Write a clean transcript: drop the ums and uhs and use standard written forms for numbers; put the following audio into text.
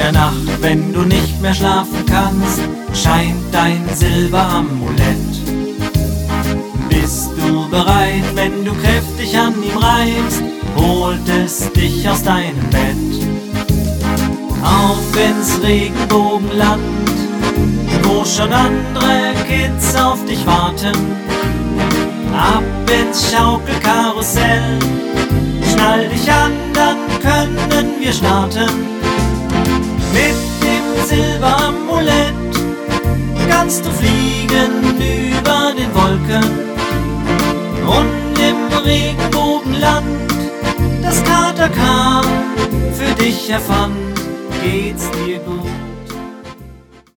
der Nacht, wenn du nicht mehr schlafen kannst, scheint dein Silberamulett. Bist du bereit, wenn du kräftig an ihm reibst, holt es dich aus deinem Bett. Auf ins Regenbogenland, wo schon andere Kids auf dich warten. Ab ins Schaukelkarussell, schnall dich an, dann können wir starten. Mit dem Silberamulett kannst du fliegen über den Wolken. Und im Regenbogenland, das Kater K für dich erfand, geht's dir gut.